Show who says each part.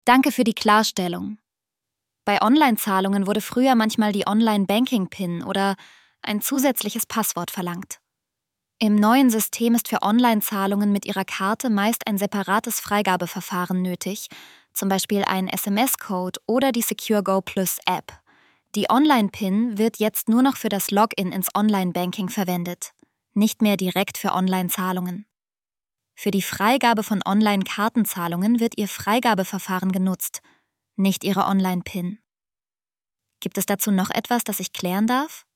Speaker 1: Danke für die Klarstellung. Bei Online-Zahlungen wurde früher manchmal die Online-Banking-PIN oder ein zusätzliches Passwort verlangt. Im neuen System ist für Online-Zahlungen mit Ihrer Karte meist ein separates Freigabeverfahren nötig, zum Beispiel ein SMS-Code oder die SecureGo Plus App. Die Online-PIN wird jetzt nur noch für das Login ins Online-Banking verwendet, nicht mehr direkt für Online-Zahlungen. Für die Freigabe von Online-Kartenzahlungen wird Ihr Freigabeverfahren genutzt, nicht Ihre Online-PIN. Gibt es dazu noch etwas, das ich klären darf?